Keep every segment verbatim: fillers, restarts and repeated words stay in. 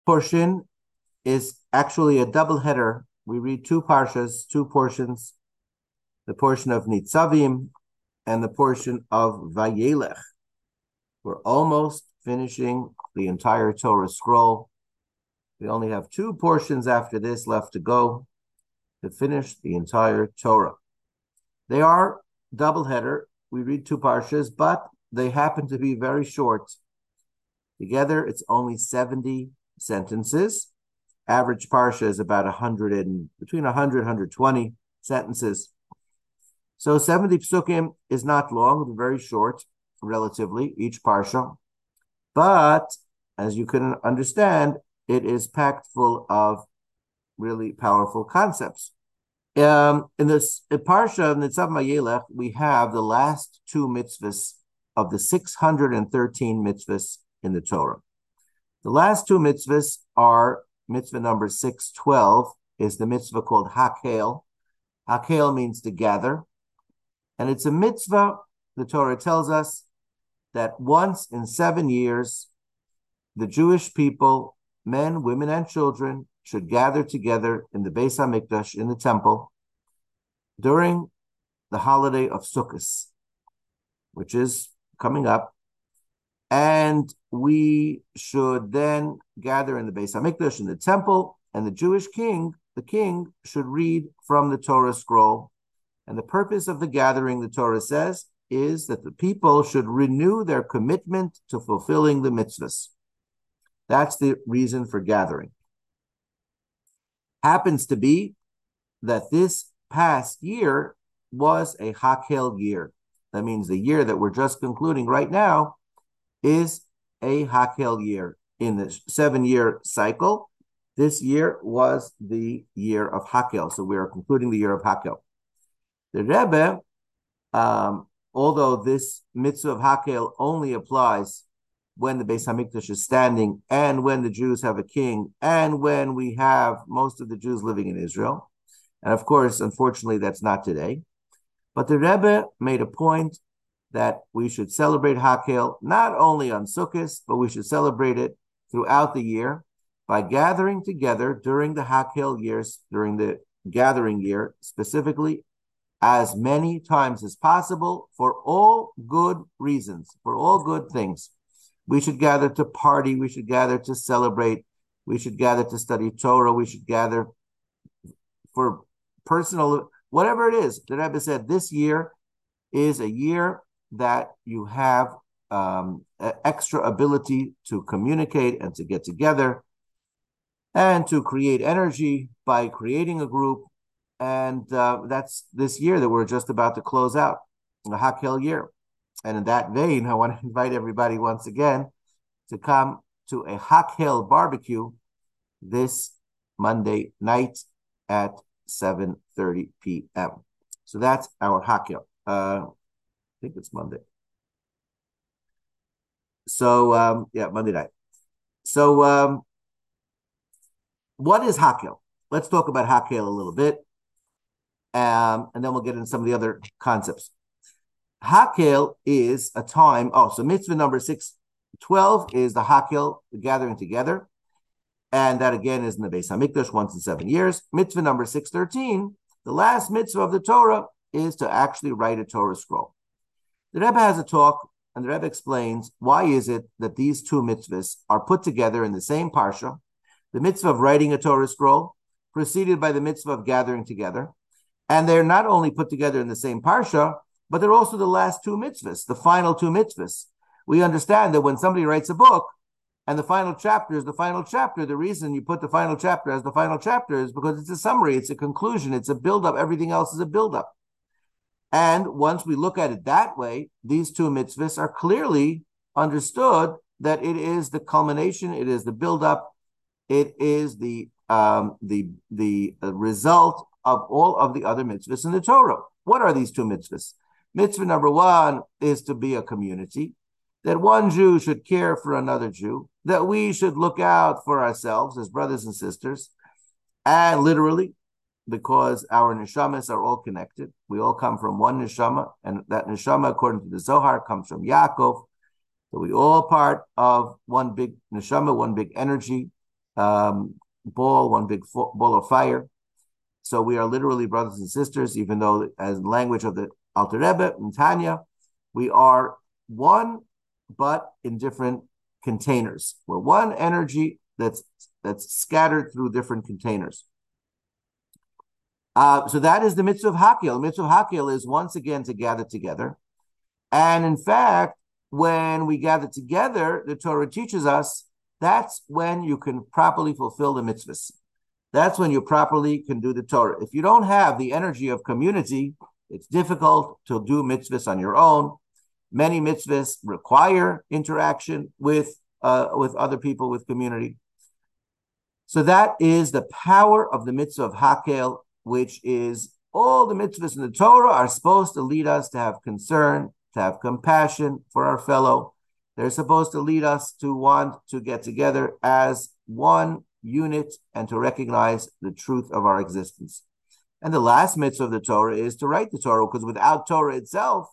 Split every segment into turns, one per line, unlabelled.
portion is actually a double header. We read two parshas, two portions, the portion of Nitzavim and the portion of Vayelech. We're almost finishing the entire Torah scroll. We only have two portions after this left to go to finish the entire Torah. They are double header. We read two parshas, but they happen to be very short. Together, it's only seventy sentences. Average parsha is about one hundred and between one hundred and one hundred twenty sentences. So seventy psukim is not long, very short, relatively, each parsha. But as you can understand, it is packed full of really powerful concepts. Um, in this in parsha of Nitzav Vayelech, we have the last two mitzvahs of the six hundred thirteen mitzvahs in the Torah. The last two mitzvahs are mitzvah number six twelve is the mitzvah called Hakel. Hakel means to gather. And it's a mitzvah, the Torah tells us, that once in seven years, the Jewish people, men, women, and children, should gather together in the Beis HaMikdash, in the temple, during the holiday of Sukkot, which is coming up. And we should then gather in the Beis HaMikdash, in the temple, and the Jewish king, the king, should read from the Torah scroll. And the purpose of the gathering, the Torah says, is that the people should renew their commitment to fulfilling the mitzvahs. That's the reason for gathering. Happens to be that this past year was a Hakel year. That means the year that we're just concluding right now is a Hakel year. In the seven-year cycle, this year was the year of Hakel. So we are concluding the year of Hakel. The Rebbe, um, although this mitzvah of Hakel only applies when the Beis HaMikdash is standing and when the Jews have a king and when we have most of the Jews living in Israel. And of course, unfortunately, that's not today. But the Rebbe made a point that we should celebrate Hakel not only on Sukkot, but we should celebrate it throughout the year by gathering together during the Hakel years, during the gathering year specifically, as many times as possible for all good reasons, for all good things. We should gather to party, we should gather to celebrate, we should gather to study Torah, we should gather for personal, whatever it is. The Rebbe said this year is a year that you have um, extra ability to communicate and to get together and to create energy by creating a group. And uh, that's this year that we're just about to close out, the Hakel year. And in that vein, I want to invite everybody once again to come to a Hakel barbecue this Monday night at seven thirty p.m. So that's our Hakel. Uh, I think it's Monday. So, um, yeah, Monday night. So, um, what is Hakel? Let's talk about Hakel a little bit. Um, and then we'll get into some of the other concepts. Hakel is a time, oh, so mitzvah number six twelve is the Hakel, the gathering together. And that again is in the Beis HaMikdash once in seven years. Mitzvah number six thirteen, the last mitzvah of the Torah, is to actually write a Torah scroll. The Rebbe has a talk, and the Rebbe explains why is it that these two mitzvahs are put together in the same parsha, the mitzvah of writing a Torah scroll, preceded by the mitzvah of gathering together. And they're not only put together in the same parsha, but they're also the last two mitzvahs, the final two mitzvahs. We understand that when somebody writes a book and the final chapter is the final chapter, the reason you put the final chapter as the final chapter is because it's a summary, it's a conclusion, it's a buildup. Everything else is a buildup. And once we look at it that way, these two mitzvahs are clearly understood that it is the culmination, it is the buildup, it is the um, the the result of all of the other mitzvahs in the Torah. What are these two mitzvahs? Mitzvah number one is to be a community, that one Jew should care for another Jew, that we should look out for ourselves as brothers and sisters, and literally, because our neshamas are all connected. We all come from one neshama, and that neshama, according to the Zohar, comes from Yaakov. So we all part of one big neshama, one big energy. um, ball, one big fo- ball of fire. So we are literally brothers and sisters, even though, as language of the Alter Rebbe and Tanya, we are one, but in different containers. We're one energy that's that's scattered through different containers. Uh, so that is the mitzvah of Hakhel. The mitzvah of Hakhel is once again to gather together. And in fact, when we gather together, the Torah teaches us that's when you can properly fulfill the mitzvahs. That's when you properly can do the Torah. If you don't have the energy of community, it's difficult to do mitzvahs on your own. Many mitzvahs require interaction with uh, with other people, with community. So that is the power of the mitzvah of Hakhel, which is all the mitzvahs in the Torah are supposed to lead us to have concern, to have compassion for our fellow. They're supposed to lead us to want to get together as one unit and to recognize the truth of our existence. And the last mitzvah of the Torah is to write the Torah, because without Torah itself,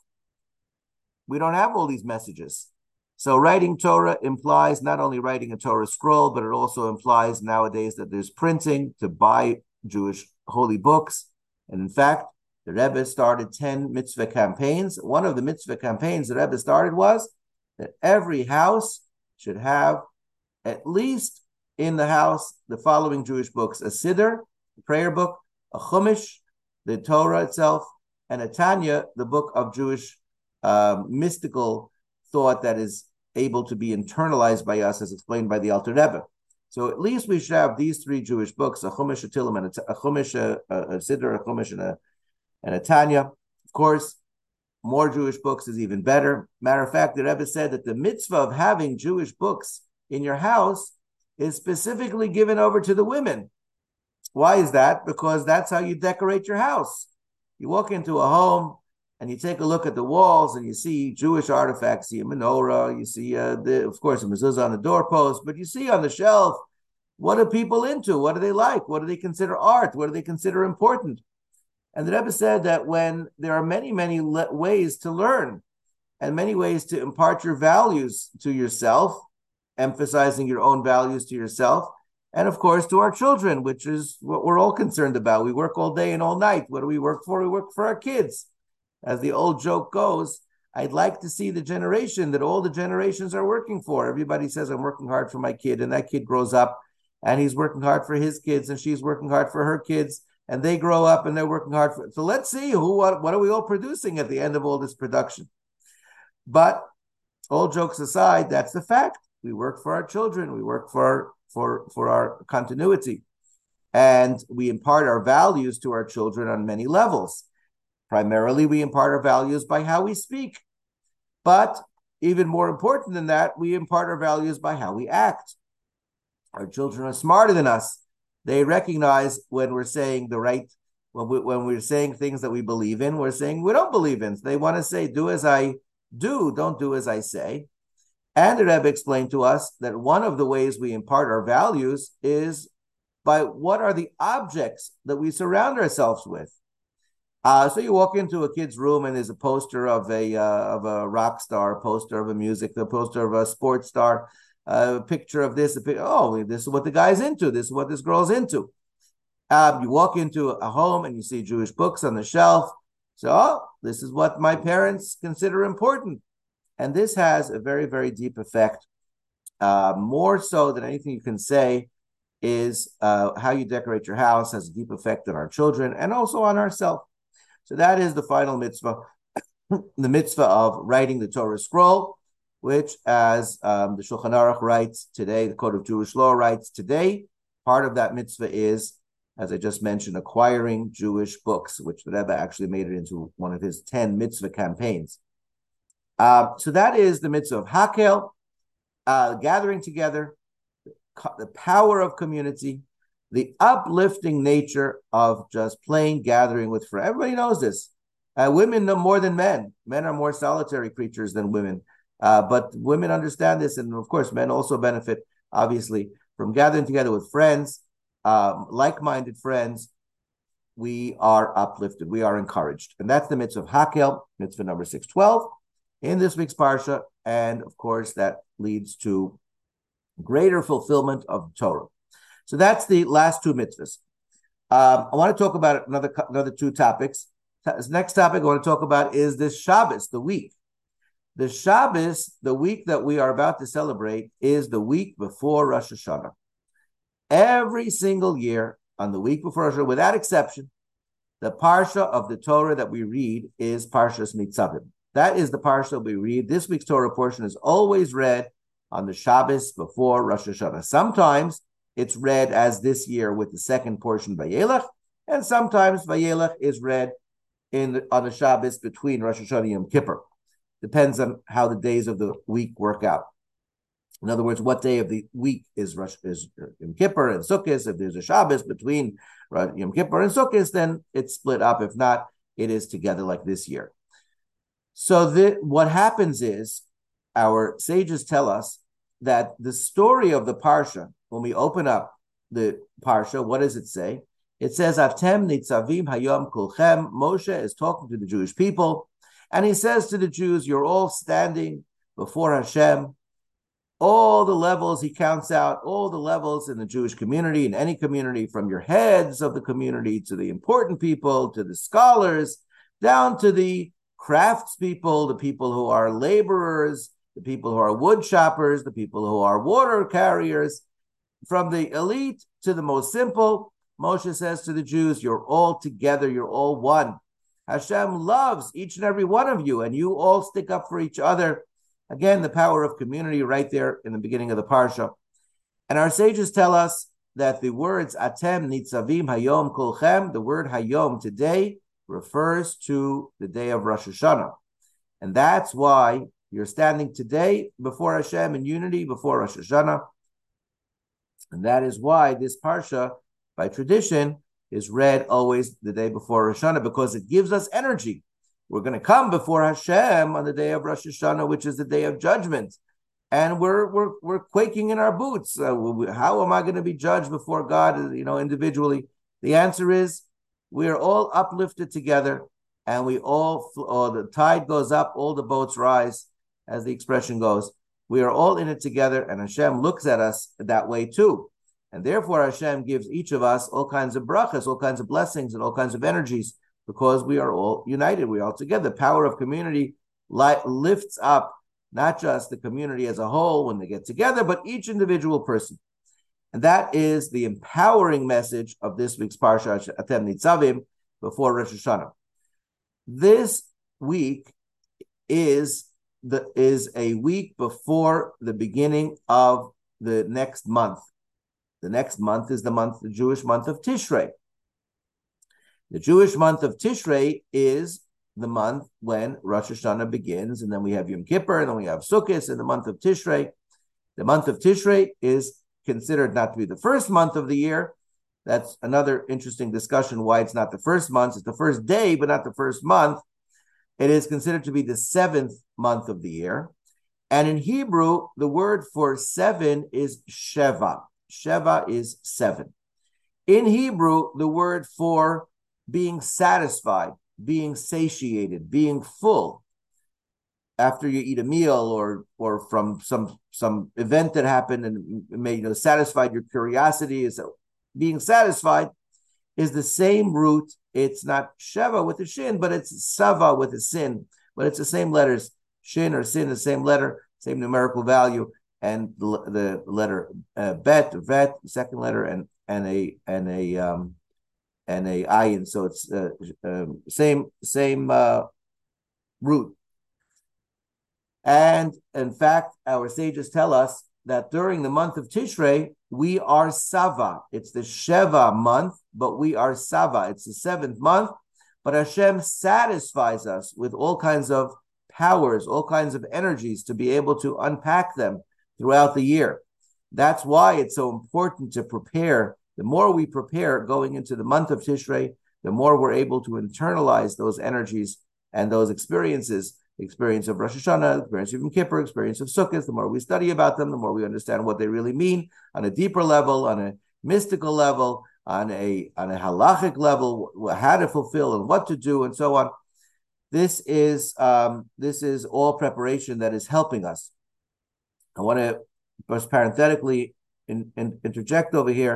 we don't have all these messages. So writing Torah implies not only writing a Torah scroll, but it also implies nowadays that there's printing to buy Jewish holy books. And in fact, the Rebbe started ten mitzvah campaigns. One of the mitzvah campaigns the Rebbe started was that every house should have at least in the house the following Jewish books: a Siddur, a prayer book, a Chumash, the Torah itself, and a Tanya, the book of Jewish uh, mystical thought that is able to be internalized by us, as explained by the Alter Rebbe. So at least we should have these three Jewish books: a Chumash, a Tillim, and a, a Chumash, a, a Siddur, a Chumash, and a, and a Tanya. Of course, more Jewish books is even better. Matter of fact, the Rebbe said that the mitzvah of having Jewish books in your house is specifically given over to the women. Why is that? Because that's how you decorate your house. You walk into a home and you take a look at the walls and you see Jewish artifacts, you see a menorah, you see, uh, the, of course, a mezuzah on the doorpost, but you see on the shelf, what are people into? What do they like? What do they consider art? What do they consider important? And the Rebbe said that when there are many, many le- ways to learn and many ways to impart your values to yourself, emphasizing your own values to yourself, and of course to our children, which is what we're all concerned about. We work all day and all night. What do we work for? We work for our kids. As the old joke goes, I'd like to see the generation that all the generations are working for. Everybody says, I'm working hard for my kid, and that kid grows up and he's working hard for his kids, and she's working hard for her kids, and they grow up and they're working hard for. So let's see who what, what are we all producing at the end of all this production. But all jokes aside, that's the fact. We work for our children. We work for for for our continuity, and we impart our values to our children on many levels. Primarily, we impart our values by how we speak, but even more important than that, we impart our values by how we act. Our children are smarter than us. They recognize when we're saying the right, when, we, when we're saying things that we believe in, we're saying we don't believe in. So they want to say, do as I do, don't do as I say. And the Rebbe explained to us that one of the ways we impart our values is by what are the objects that we surround ourselves with. Uh, so you walk into a kid's room and there's a poster of a uh, of a rock star, a poster of a music, a poster of a sports star, uh, a picture of this. A pic- oh, this is what the guy's into. This is what this girl's into. Um, you walk into a home and you see Jewish books on the shelf. So, oh, this is what my parents consider important. And this has a very, very deep effect. Uh, more so than anything you can say is uh, how you decorate your house has a deep effect on our children and also on ourselves. So that is the final mitzvah, the mitzvah of writing the Torah scroll, which, as um, the Shulchan Aruch writes today, the Code of Jewish Law writes today, part of that mitzvah is, as I just mentioned, acquiring Jewish books, which the Rebbe actually made it into one of his ten mitzvah campaigns. Uh, so that is the mitzvah of Hakhel, uh, gathering together, the power of community, the uplifting nature of just plain gathering with friends. Everybody knows this. Uh, women know more than men. Men are more solitary creatures than women. Uh, but women understand this. And of course, men also benefit, obviously, from gathering together with friends, um, like-minded friends. We are uplifted. We are encouraged. And that's the mitzvah of Hakhel, mitzvah number six twelve in this week's Parsha. And of course, that leads to greater fulfillment of Torah. So that's the last two mitzvahs. Um, I want to talk about another another two topics. This next topic I want to talk about is this Shabbos, the week. The Shabbos, the week that we are about to celebrate, is the week before Rosh Hashanah. Every single year, on the week before Rosh Hashanah, without exception, the parsha of the Torah that we read is Parshas Nitzavim. That is the parsha we read. This week's Torah portion is always read on the Shabbos before Rosh Hashanah. Sometimes it's read as this year with the second portion Vayelech, and sometimes Vayelech is read in the, on the Shabbos between Rosh Hashanah and Yom Kippur. Depends on how the days of the week work out. In other words, what day of the week is Rosh is Yom Kippur and Sukkot? If there's a Shabbos between Yom Kippur and Sukkot, then it's split up. If not, it is together like this year. So the, what happens is our sages tell us that the story of the Parsha, when we open up the Parsha, what does it say? It says, Atem nitzavim hayom kulchem. Moshe is talking to the Jewish people, and he says to the Jews, you're all standing before Hashem. All the levels, he counts out all the levels in the Jewish community, in any community, from your heads of the community to the important people, to the scholars, down to the craftspeople, the people who are laborers, the people who are wood choppers, the people who are water carriers, from the elite to the most simple. Moshe says to the Jews, you're all together, you're all one. Hashem loves each and every one of you, and you all stick up for each other. Again, the power of community right there in the beginning of the Parsha. And our sages tell us that the words Atem Nitzavim Hayom Kulchem, the word Hayom, today, refers to the day of Rosh Hashanah. And that's why you're standing today before Hashem in unity before Rosh Hashanah. And that is why this Parsha, by tradition, is read always the day before Rosh Hashanah, because it gives us energy. We're going to come before Hashem on the day of Rosh Hashanah, which is the day of judgment. And we're we're we're quaking in our boots. Uh, how am I going to be judged before God, you know, individually? The answer is we are all uplifted together, and we all, oh, the tide goes up, all the boats rise, as the expression goes. We are all in it together, and Hashem looks at us that way too. And therefore Hashem gives each of us all kinds of brachas, all kinds of blessings, and all kinds of energies, because we are all united, we are all together. The power of community li- lifts up not just the community as a whole when they get together, but each individual person. And that is the empowering message of this week's Parsha, Atem Nitzavim, before Rosh Hashanah. This week is the is a week before the beginning of the next month. The next month is the month, the Jewish month of Tishrei. The Jewish month of Tishrei is the month when Rosh Hashanah begins, and then we have Yom Kippur, and then we have Sukkot in the month of Tishrei. The month of Tishrei is considered not to be the first month of the year. That's another interesting discussion why it's not the first month. It's the first day, but not the first month. It is considered to be the seventh month of the year. And in Hebrew, the word for seven is Sheva. Sheva is seven. In Hebrew, the word for being satisfied, being satiated, being full, after you eat a meal or or from some some event that happened and made, you know, satisfied your curiosity, is being satisfied, is the same root. It's not Sheva with a shin, but it's Sava with a sin. But it's the same letters, shin or sin, the same letter, same numerical value, and the, the letter uh, bet, vet, second letter, and and a and a um, and a ayin. So it's uh, uh, same same uh, root. And in fact, our sages tell us that during the month of Tishrei, we are Sava. It's the Sheva month, but we are Sava. It's the seventh month, but Hashem satisfies us with all kinds of powers, all kinds of energies to be able to unpack them throughout the year. That's why it's so important to prepare. The more we prepare going into the month of Tishrei, the more we're able to internalize those energies and those experiences. The experience of Rosh Hashanah, the experience of Yom Kippur, experience of Sukkot. The more we study about them, the more we understand what they really mean on a deeper level, on a mystical level, on a on a halachic level, how to fulfill and what to do, and so on. This is um, this is all preparation that is helping us. I want to just parenthetically in, in, interject over here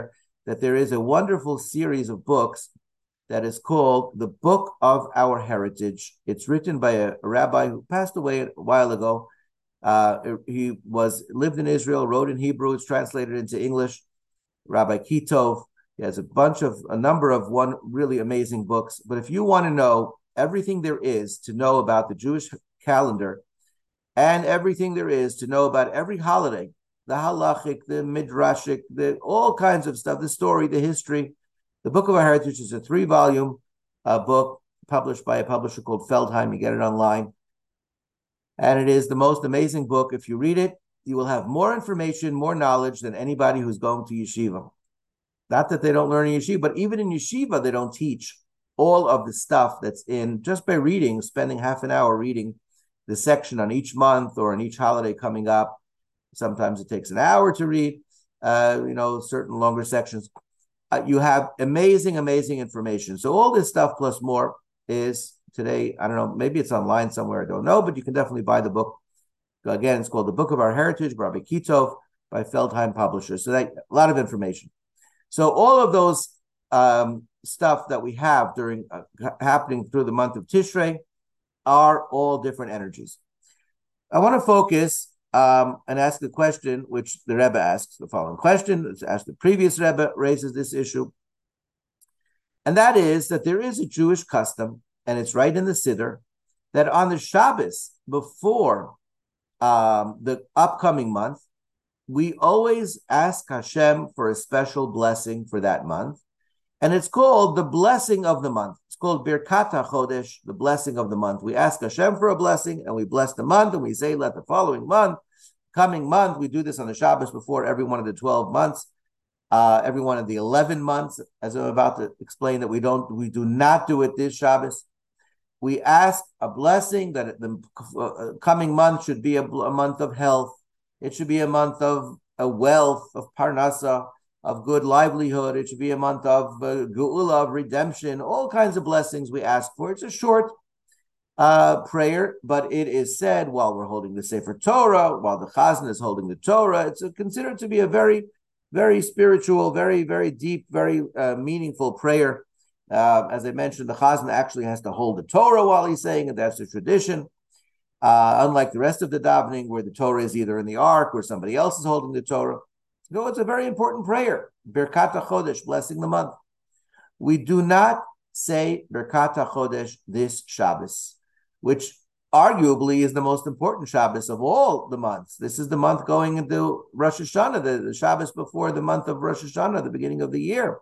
that there is a wonderful series of books that is called The Book of Our Heritage. It's written by a, a rabbi who passed away a while ago. Uh, he was lived in Israel, wrote in Hebrew. It's translated into English. Rabbi Kitov. He has a bunch of, a number of one really amazing books. But if you want to know everything there is to know about the Jewish calendar and everything there is to know about every holiday, the halachic, the midrashic, the all kinds of stuff, the story, the history, the Book of Our Heritage is a three-volume uh, book published by a publisher called Feldheim. You get it online. And it is the most amazing book. If you read it, you will have more information, more knowledge than anybody who's going to yeshiva. Not that they don't learn in yeshiva, but even in yeshiva, they don't teach all of the stuff that's in just by reading, spending half an hour reading the section on each month or on each holiday coming up. Sometimes it takes an hour to read, uh, you know, certain longer sections. Uh, you have amazing, amazing information. So all this stuff plus more is today, I don't know, maybe it's online somewhere, I don't know, but you can definitely buy the book. Again, it's called The Book of Our Heritage, Rabbi Kitov, by Feldheim Publishers. So that, a lot of information. So all of those um, stuff that we have during uh, happening through the month of Tishrei are all different energies. I want to focus um, and ask a question, which the Rebbe asks, the following question. It's asked the previous Rebbe, raises this issue. And that is that there is a Jewish custom, and it's right in the Siddur, that on the Shabbos before um, the upcoming month, we always ask Hashem for a special blessing for that month. And it's called the blessing of the month. It's called Birkat HaChodesh, the blessing of the month. We ask Hashem for a blessing and we bless the month and we say, let the following month, coming month, we do this on the Shabbos before every one of the twelve months, uh, every one of the eleven months, as I'm about to explain that we don't, we do not do it this Shabbos. We ask a blessing that the uh, coming month should be a, a month of health. It should be a month of a wealth, of parnasa, of good livelihood. It should be a month of uh, geula, of redemption, all kinds of blessings we ask for. It's a short uh, prayer, but it is said while we're holding the Sefer Torah, while the Chazan is holding the Torah. It's a, considered to be a very, very spiritual, very, very deep, very uh, meaningful prayer. Uh, as I mentioned, the Chazan actually has to hold the Torah while he's saying it. That's the tradition. Uh, unlike the rest of the davening, where the Torah is either in the ark or somebody else is holding the Torah. You know, it's a very important prayer. Birkat HaChodesh, blessing the month. We do not say Birkat HaChodesh this Shabbos, which arguably is the most important Shabbos of all the months. This is the month going into Rosh Hashanah, the, the Shabbos before the month of Rosh Hashanah, the beginning of the year.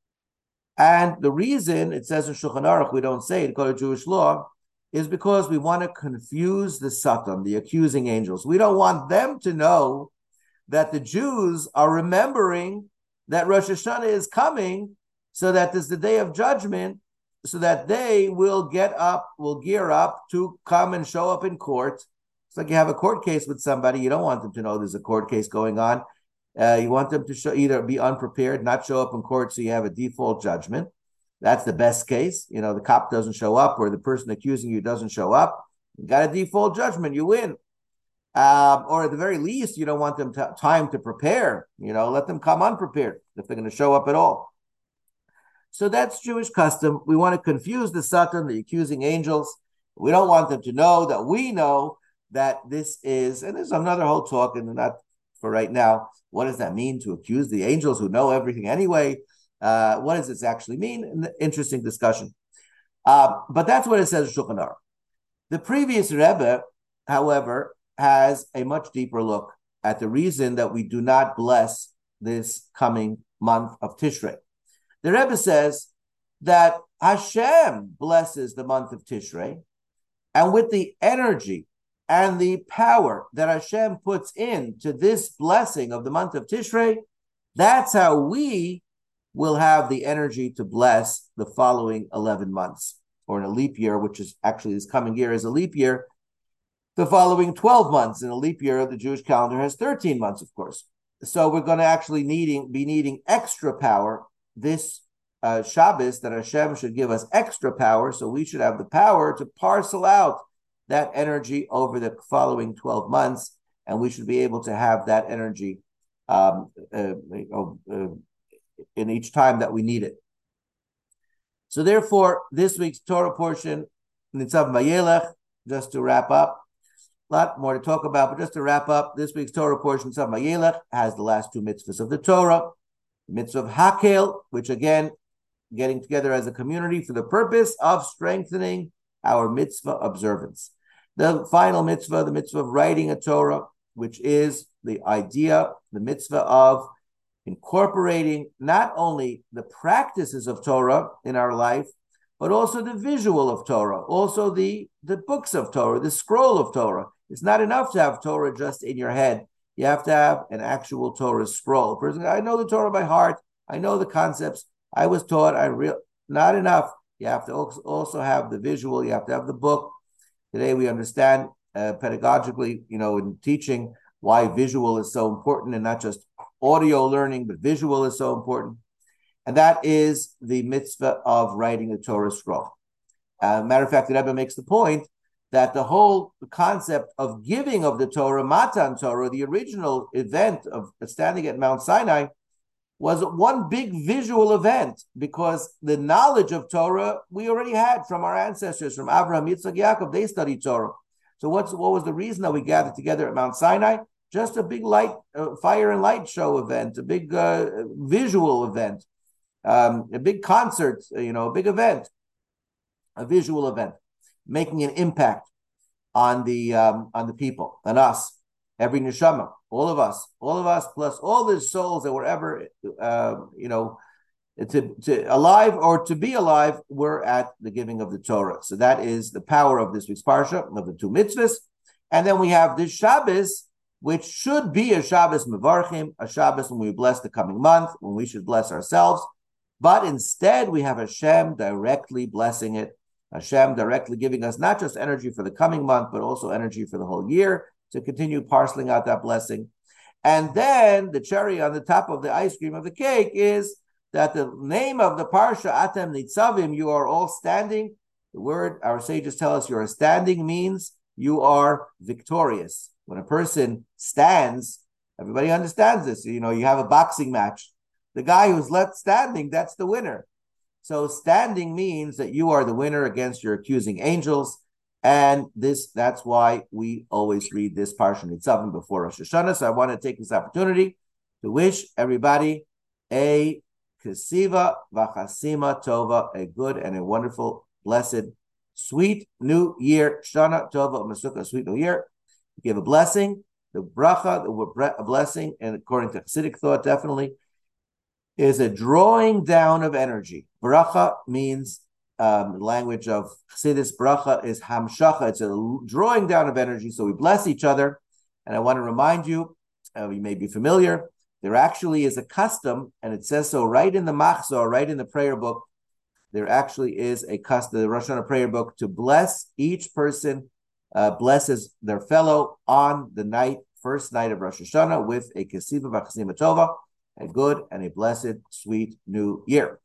And the reason it says in Shulchan Aruch we don't say it according to Jewish law is because we want to confuse the Satan, the accusing angels. We don't want them to know that the Jews are remembering that Rosh Hashanah is coming, so that there's the day of judgment, so that they will get up, will gear up to come and show up in court. It's like you have a court case with somebody. You don't want them to know there's a court case going on. Uh, you want them to show, either be unprepared, not show up in court, so you have a default judgment. That's the best case. You know, the cop doesn't show up or the person accusing you doesn't show up. You got a default judgment, you win. Um, or at the very least, you don't want them to time to prepare. You know, let them come unprepared if they're going to show up at all. So that's Jewish custom. We want to confuse the Satan, the accusing angels. We don't want them to know that we know that this is, and there's another whole talk, and not for right now. What does that mean to accuse the angels who know everything anyway? Uh, what does this actually mean? An interesting discussion. Uh, but that's what it says in Shulchan Aruch. The previous Rebbe, however, has a much deeper look at the reason that we do not bless this coming month of Tishrei. The Rebbe says that Hashem blesses the month of Tishrei, and with the energy and the power that Hashem puts into this blessing of the month of Tishrei, that's how we will have the energy to bless the following eleven months, or in a leap year, which is actually this coming year is a leap year, the following twelve months. In a leap year, the Jewish calendar has thirteen months, of course. So we're going to actually needing be needing extra power this uh, Shabbos, that Hashem should give us extra power, so we should have the power to parcel out that energy over the following twelve months, and we should be able to have that energy um, uh, uh, uh, in each time that we need it. So therefore, this week's Torah portion, Nitzav Vayelech, just to wrap up, a lot more to talk about, but just to wrap up, this week's Torah portion, Nitzav Vayelech, has the last two mitzvahs of the Torah. The mitzvah of Hakel, which again, getting together as a community for the purpose of strengthening our mitzvah observance. The final mitzvah, the mitzvah of writing a Torah, which is the idea, the mitzvah of incorporating not only the practices of Torah in our life, but also the visual of Torah, also the, the books of Torah, the scroll of Torah. It's not enough to have Torah just in your head. You have to have an actual Torah scroll. Person, I know the Torah by heart. I know the concepts. I was taught. I real not enough. You have to also have the visual. You have to have the book. Today we understand uh, pedagogically, you know, in teaching, why visual is so important and not just audio learning, but visual is so important. And that is the mitzvah of writing the Torah scroll. Uh, matter of fact, the Rebbe makes the point that the whole concept of giving of the Torah, Matan Torah, the original event of standing at Mount Sinai, was one big visual event, because the knowledge of Torah we already had from our ancestors, from Abraham, Yitzchak, Yaakov. They studied Torah. So what's what was the reason that we gathered together at Mount Sinai? Just a big light, uh, fire and light show event, a big uh, visual event, um, a big concert, you know, a big event, a visual event, making an impact on the um, on the people, on us, every neshama, all of us, all of us, plus all the souls that were ever, uh, you know, to, to alive or to be alive, were at the giving of the Torah. So that is the power of this week's parsha, of the two mitzvahs. And then we have this Shabbos, which should be a Shabbos Mevarchim, a Shabbos when we bless the coming month, when we should bless ourselves. But instead, we have Hashem directly blessing it, Hashem directly giving us not just energy for the coming month, but also energy for the whole year to continue parceling out that blessing. And then the cherry on the top of the ice cream of the cake is that the name of the parsha, Atem Nitzavim, you are all standing. The word our sages tell us you are standing means you are victorious. When a person stands, everybody understands this. You know, you have a boxing match. The guy who's left standing, that's the winner. So standing means that you are the winner against your accusing angels. And this that's why we always read this Parsha Nitzavim before Rosh Hashanah. So I want to take this opportunity to wish everybody a Kesiva V'Chasima Tova, a good and a wonderful, blessed, sweet new year. Shana Tova Masuka, sweet new year. Give a blessing, the bracha, the blessing, and according to Hasidic thought, definitely, is a drawing down of energy. Bracha means, um, language of Chassidus, bracha is hamshacha. It's a drawing down of energy. So we bless each other. And I want to remind you, uh, you may be familiar, there actually is a custom, and it says so right in the machzor, right in the prayer book. There actually is a custom, the Rosh Hashanah prayer book, to bless each person, uh, blesses their fellow on the night, first night of Rosh Hashanah, with a kesiva v'chasima tova, a good and a blessed, sweet new year.